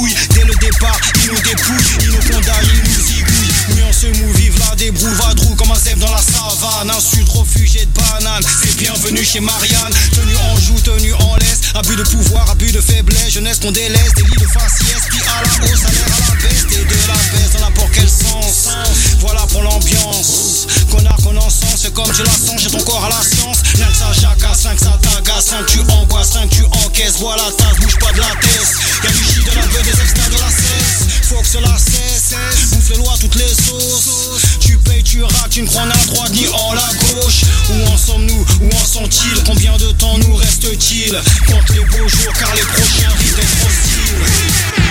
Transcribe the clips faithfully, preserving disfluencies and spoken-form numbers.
couilles. Dès le départ, ils nous dépouillent, ils nous condamnent, ils nous zigouillent. Oui, on se mou, vive la débrouille, vadrou comme un zèbre dans la savane. Insulte, réfugié de banane, c'est bienvenue chez Marianne. Tenue en joue, tenue en laisse, abus de pouvoir, abus de faiblesse. Jeunesse qu'on délaisse, délit de faciès, puis à la hausse, salaire à la baisse. Et de la baisse dans n'importe quel sens. Voilà pour l'ambiance, connard qu'on encense, c'est comme je la sens, j'ai ton corps à la science. Rien que ça jacasse, rien que ça t'agace, rien que tu angoisses, rien que tu encaisses. Voilà ta bouge pas de la tête. Y'a du shit de la gueule, des extraits de la cesse. Faut que cela cesse, bouffe les lois, toutes les sauces. Tu payes, tu rates, tu ne crois ni à droite ni en la gauche. Où en sommes-nous, où en sont-ils? Combien de temps nous reste-t-il? Compte les beaux jours car les prochains risquent d'être hostiles.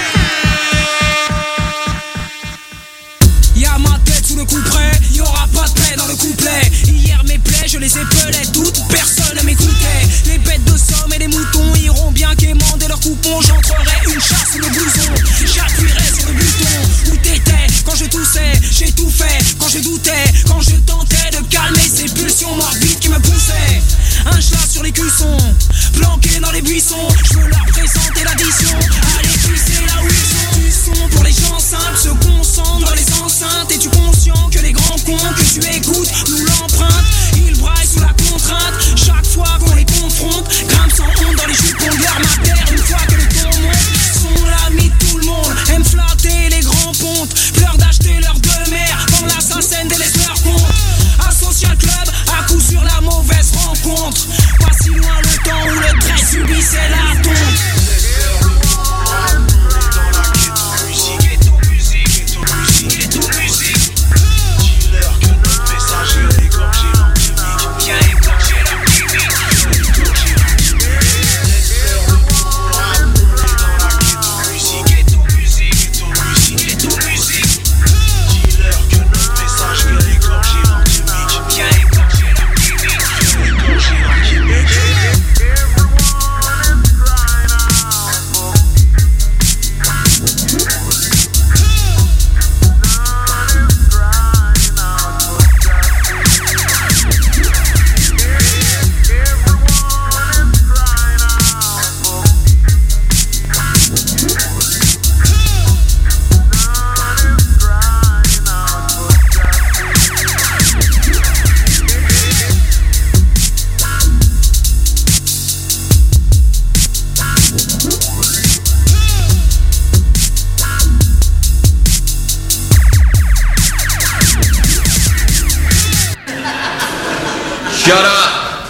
Y'a ma tête sous le coup près, y'aura pas de paix dans le couplet. Hier mes plaies, je les épelais toutes, personne ne m'écoutait. Les bêtes de somme et les moutons iront bien quémander leurs coupons. J'entrerai une chasse sous le blouson, j'appuierai sur le bouton. Où t'étais quand je toussais, j'ai tout fait quand je doutais, quand je tentais de calmer ces pulsions morbides qui me poussaient. Un chat sur les cuissons, planqué dans les buissons. Je veux leur présenter l'addition, allez puisser là où ils sont. Du son pour les gens simples, se concentrent dans les enceintes. Es-tu conscient que les grands cons que tu écoutes nous l'empruntent? Ils braillent sous la contrainte, chaque fois qu'on les confronte. Grimpe sans honte dans les jupons de leur matière. Une fois que le ton monte, sont l'ami de tout le monde. Aiment flatter les grands pontes, pleurent d'acheter leur deux mères. Quand l'assassin délaisse leur compte. Associal club, à coup sur la mauvaise rencontre. Pas si loin le temps où le trait subissait la tonte. Shut up!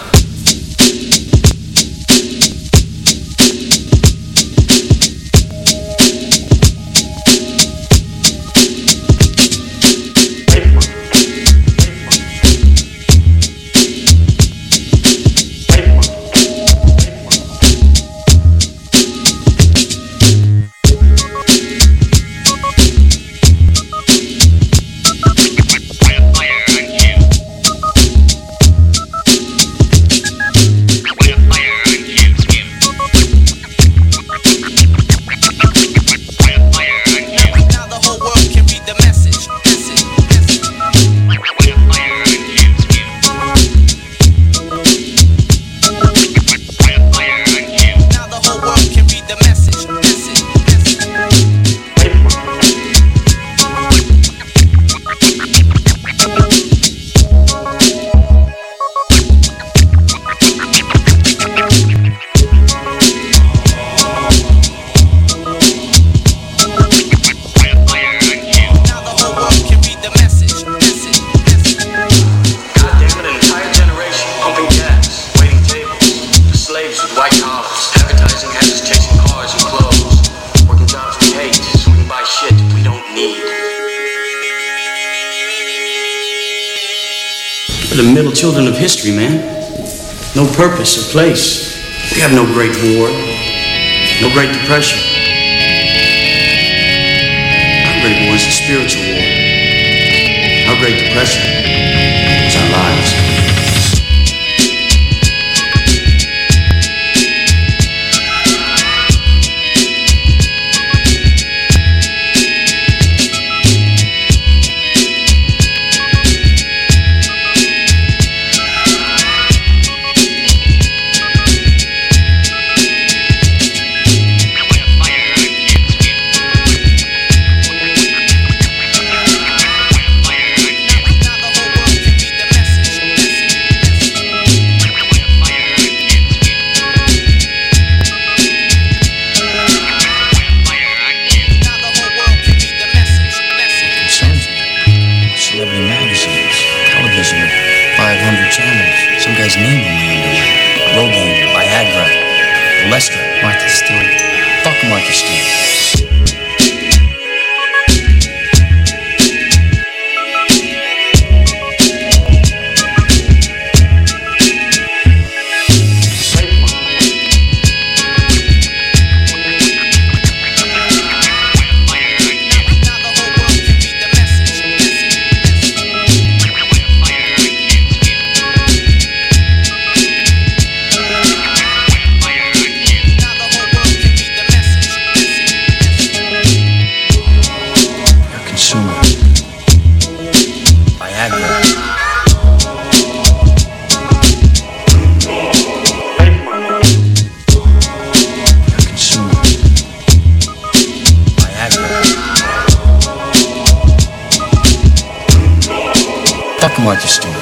We're the middle children of history, man. No purpose or place. We have no Great War, no Great Depression. Our Great War is a spiritual war. Our Great Depression is our lives. Lester, Martha Stewart. Fuck Martha Stewart. Martha Stewart.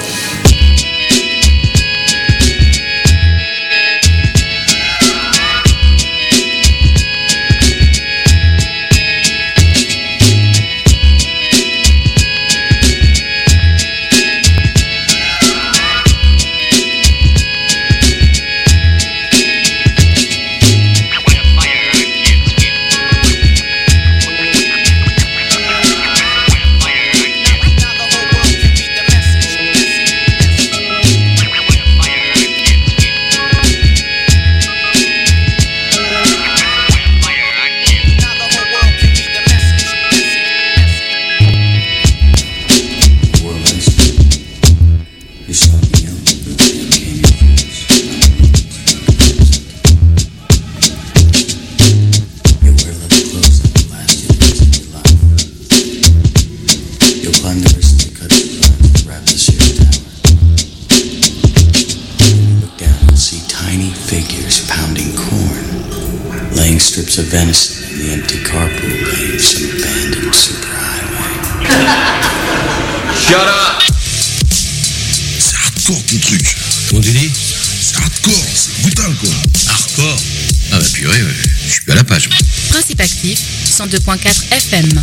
Strips of venison in the empty carpool lane, some abandoned superhighway. Shut up! C'est hardcore ton truc. Comment tu dis? C'est hardcore, c'est brutal quoi. Hardcore? Ah bah purée, ouais, je suis à la page. Principe actif, cent deux point quatre F M.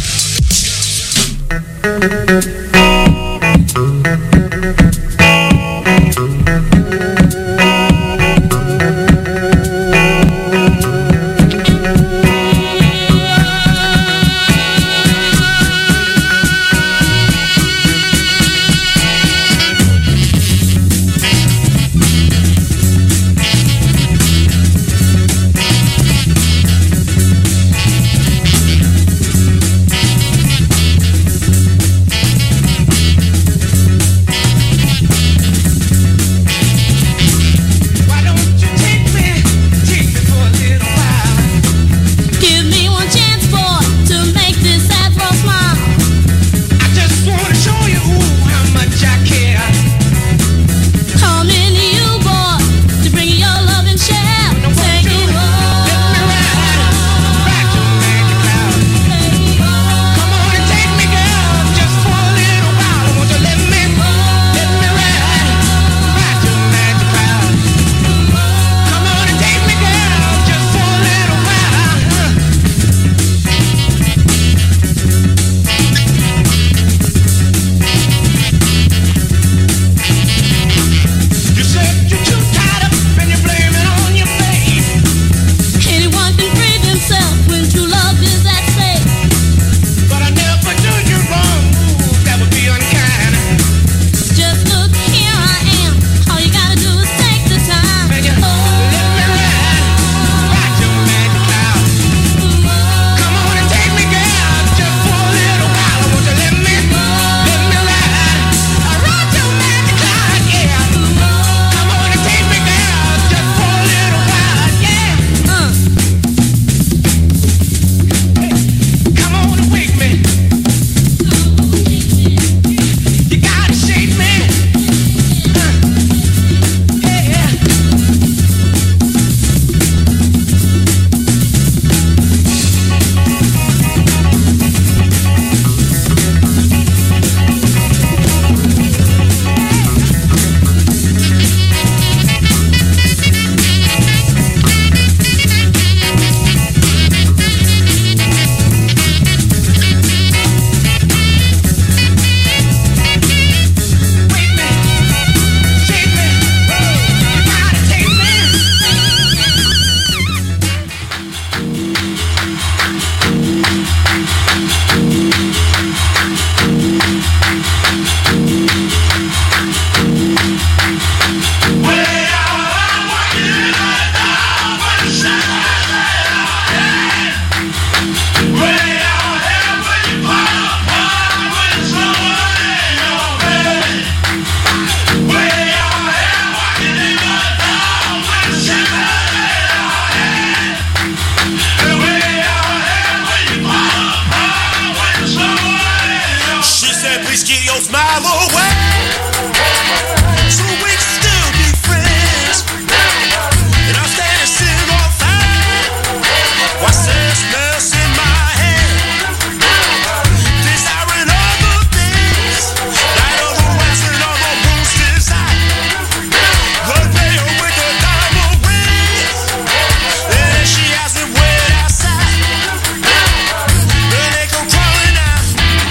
smile away, so we can still be friends. And I'm dancing on fire. What's this mess in my head? Desiring other things, like other west and other wounds desire. The veil with the diamond rings, and she has it wet outside. Then they go crawling out.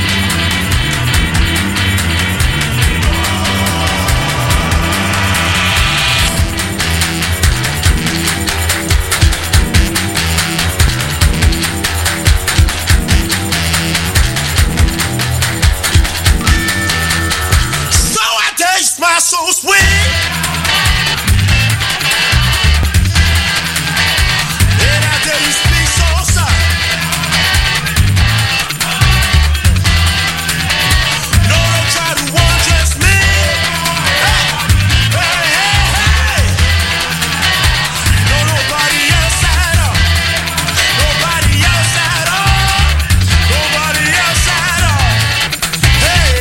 So I taste my soul sweet, and I tell you speak so soft. No, don't try to undress me. Hey, hey, hey, hey. No, nobody else at all. Nobody else at all. Nobody else at all. Hey.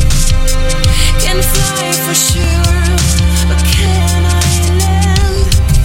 Sure, but can I lend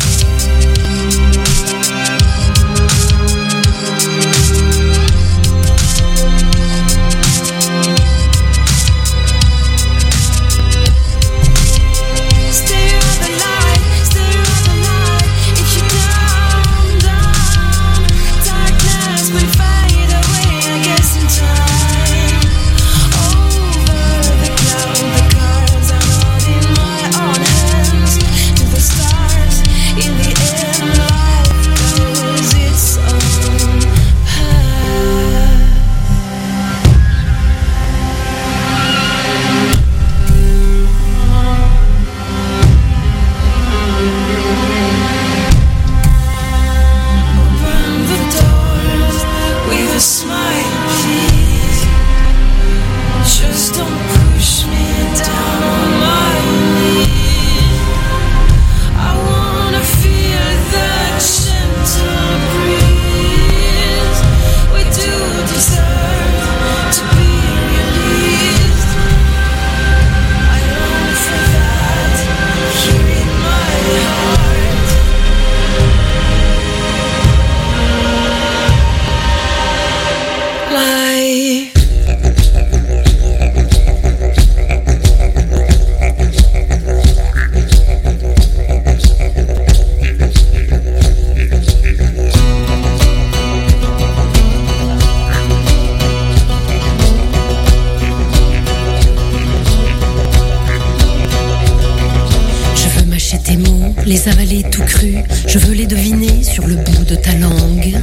les avaler tout crus, je veux les deviner sur le bout de ta langue.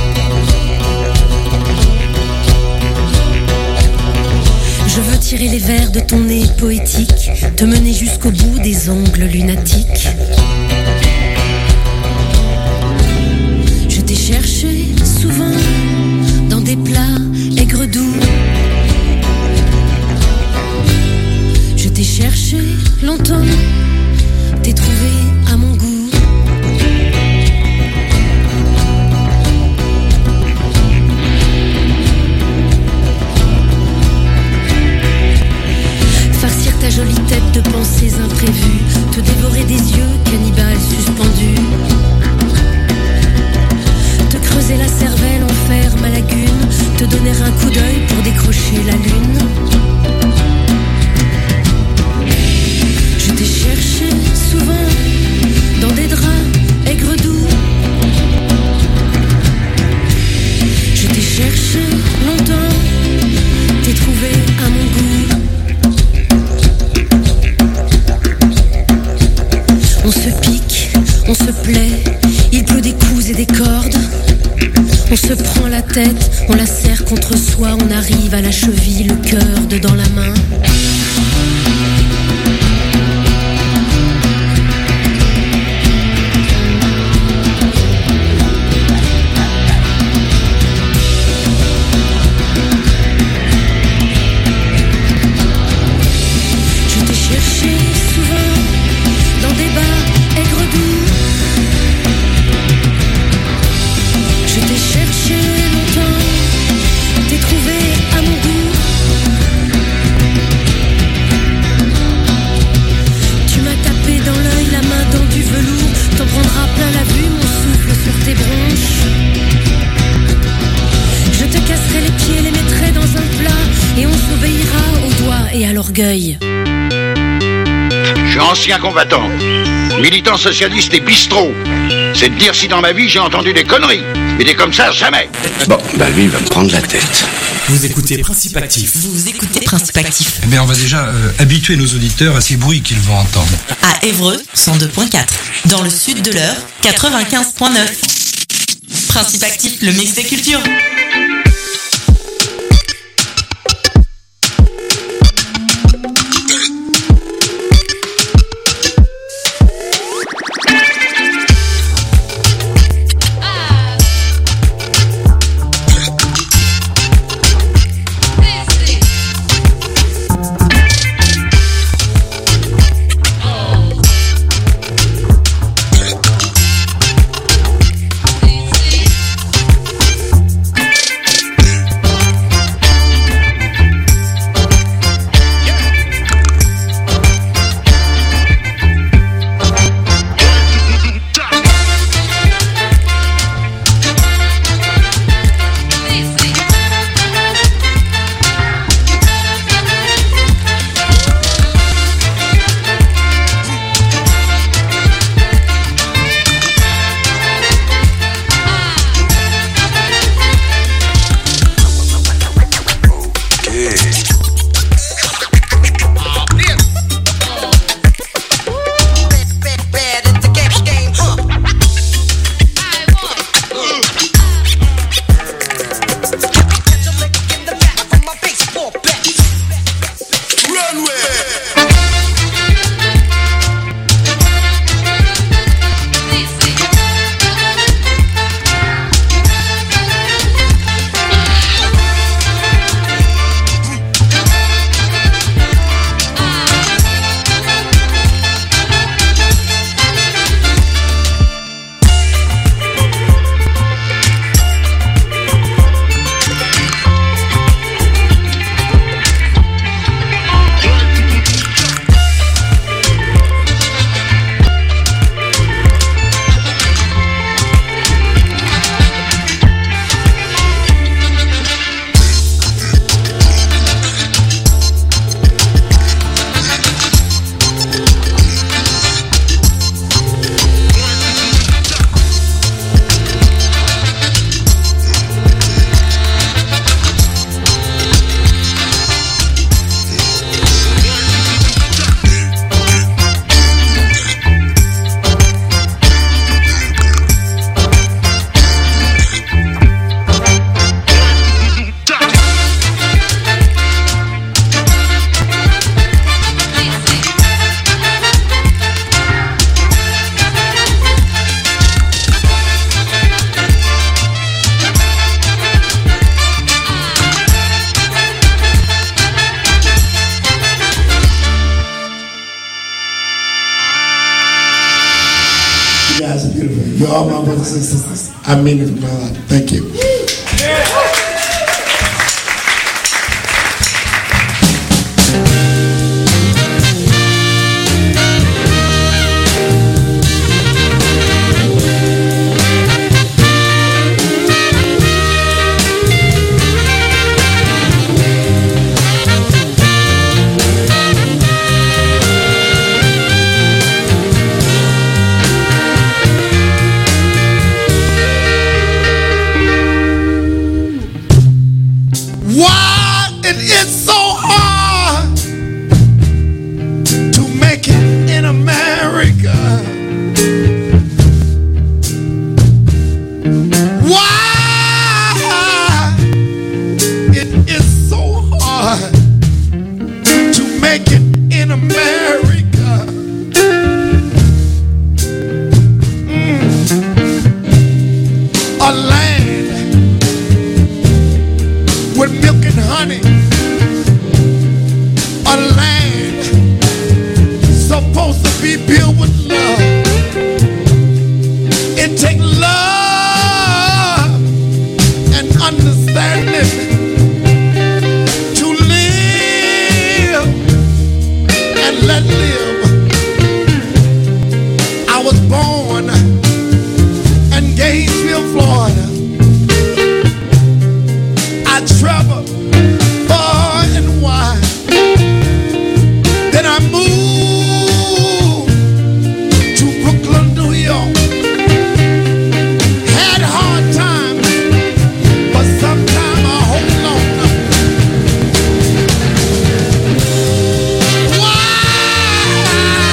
Je veux tirer les vers de ton nez poétique, te mener jusqu'au bout des ongles lunatiques. Je t'ai cherché souvent dans des plats aigres doux. Je t'ai cherché longtemps, t'ai trouvé à mon goût. Farcir ta jolie tête de pensées imprévues, te dévorer des yeux cannibales suspendus. Te creuser la cervelle, en faire ma lagune, te donner un coup d'œil pour décrocher la lune. Je t'ai cherché souvent dans des draps aigres doux. Je t'ai cherché longtemps, t'ai trouvé à mon goût. On se pique, on se plaît, il pleut des coups et des cordes. On se prend la tête, on la serre contre soi, on arrive à la cheville, le cœur dedans la main. Je t'ai cherché souvent dans des bars aigres doux. Je t'ai cherché longtemps, t'ai trouvé à mon goût. Tu m'as tapé dans l'œil, la main dans du velours. T'en prendras plein la vue, mon souffle sur tes bronches. Je te casserai les pieds, les mettrai dans un plat, et on s'obéira aux doigts et à l'orgueil. Je suis ancien combattant, militant socialiste et bistrot. C'est de dire si dans ma vie j'ai entendu des conneries. Mais des comme ça, jamais. Bon, bah lui, il va me prendre la tête. Vous écoutez Principe Actif. Vous écoutez Principe Actif. Eh bien, on va déjà euh, habituer nos auditeurs à ces bruits qu'ils vont entendre. À Évreux, cent deux point quatre. Dans le sud de l'Eure, quatre-vingt-quinze point neuf. Principe Actif, le mix des cultures. guys are beautiful. You're all my brothers and sisters. I mean it from my heart. Thank you. Why it is so hard to make it in America? Why it is so hard to make it in America? Mm. A land with milk and honey, a land supposed to be built with love. It takes love and understanding to live and let live. I was born in Gainesville, Florida. I travel far and wide. Then I moved to Brooklyn, New York. Had hard times, but sometime I hold on. Why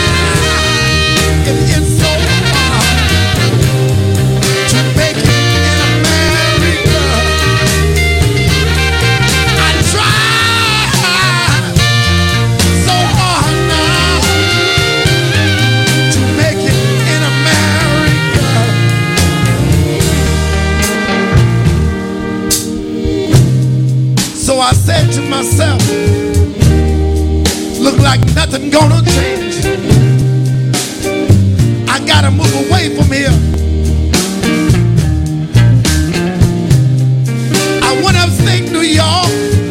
it is so hard to make it in America? I try so hard now to make it in America. So I said to myself, look like nothing gonna change. I gotta move away from here. I went upstate New York,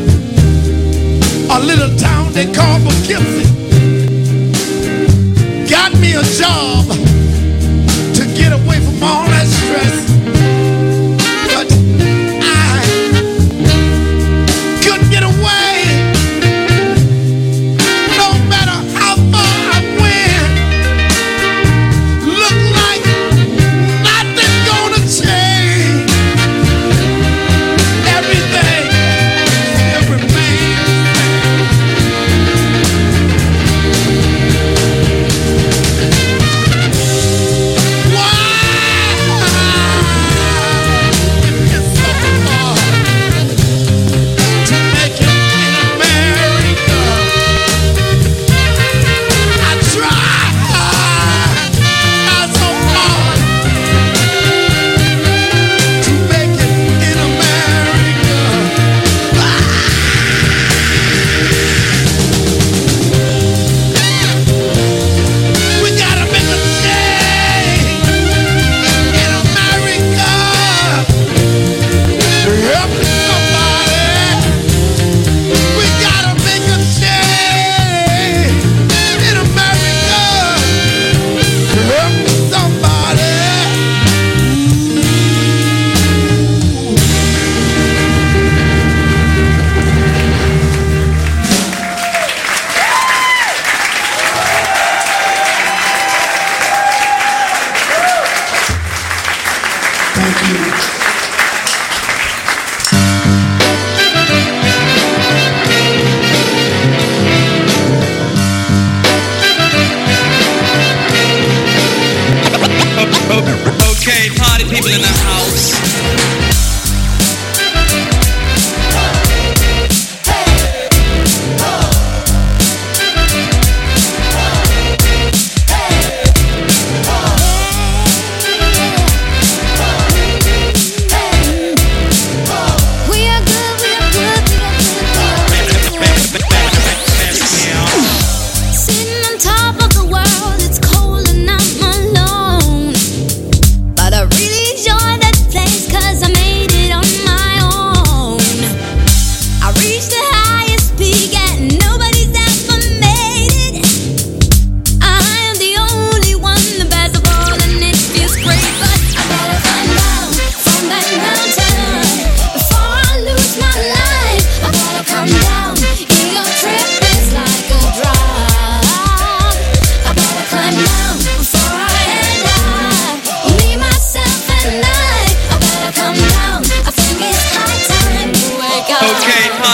a little town they call Poughkeepsie. Got me a job to get away from all that stress. But I couldn't get away. No matter how far I went, looked like nothing gonna change. Everything still remains.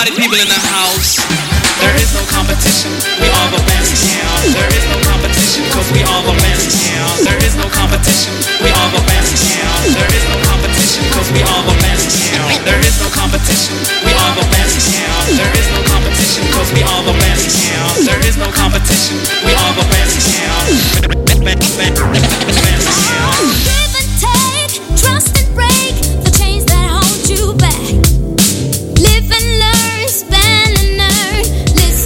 party people in the house. There is no competition, we all the best, yeah. There is no competition, cause we all the best, yeah. There is no competition, we all the best, yeah. There is no competition, cause we all the best, yeah. There is no competition, we all the best, yeah. There is no competition, cause we all the best, yeah. There is no competition, we